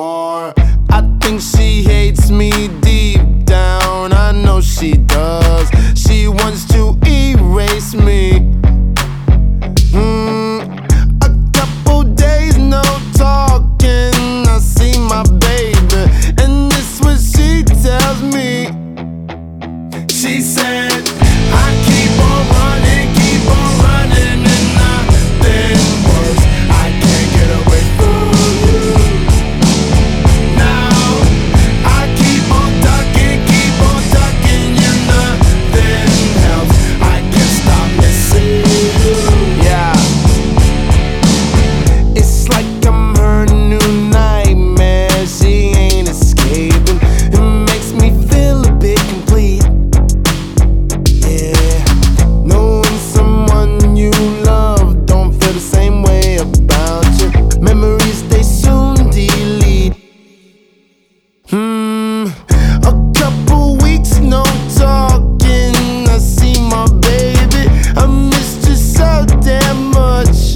more. I think she hates me deep down, I know she does. She wants to erase me. A couple days no talking, I see my baby, and this what she tells me. She said, I keep on running, and nothing works. I can't get away from you. Now I keep on ducking, you nothing helps. I can't stop missing you. Yeah, it's like I'm her new nightmare. She ain't escaping. It makes me feel a bit complete. Yeah, knowing someone you love don't feel the same way about you. Memories they soon delete. A couple weeks no talking, I see my baby, I missed you so damn much.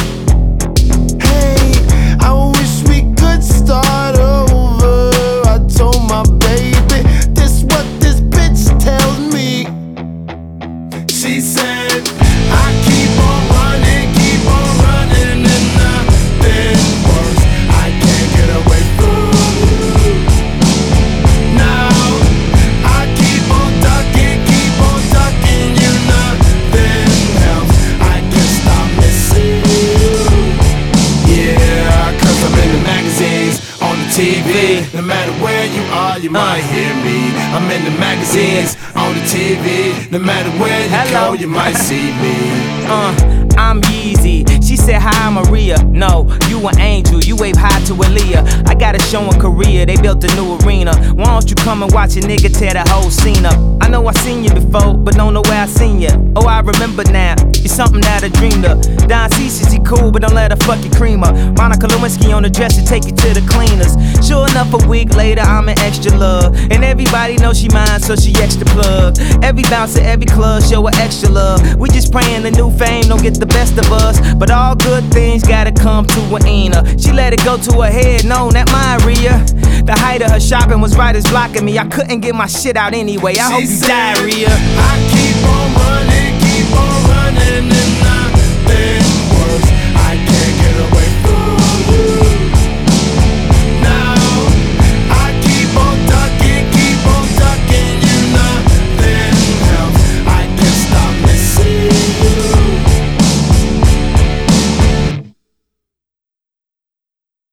Hey, I wish we could start over. I told my baby, this what this bitch tells me. She said, I keep on running, and nothing works. I can't get away from you. Now I keep on ducking, you nothing helps. I can't stop missing you. Yeah, 'cause I'm in the magazines, on the TV. No matter where you are, you might hear me. I'm in the magazines, on the TV. No matter where you go, you might see me. I'm Yeezy. She said, hi, I'm Maria. No, you an angel. You wave high to Aaliyah. I got a show in Korea. They built a new arena. Why don't you come and watch a nigga tear the whole scene up? I know I seen you before, but don't know where I seen you. Oh, I remember now. You're something that I dreamed of. Don C, she cool, but don't let her fuck your cream up. Monica Lewinsky on the dresser, take you to the cleaners. Sure enough, a week later, I'm in extra love. And everybody knows she mine, so she extra plug. Every bouncer, every club, show her extra love. We just praying the new fame don't get the best of us. But all good things gotta come to an end. She let it go to her head, no, not mine, Rhea. The height of her shopping was right as blocking me. I couldn't get my shit out anyway. I hope you die, Rhea. I keep on running,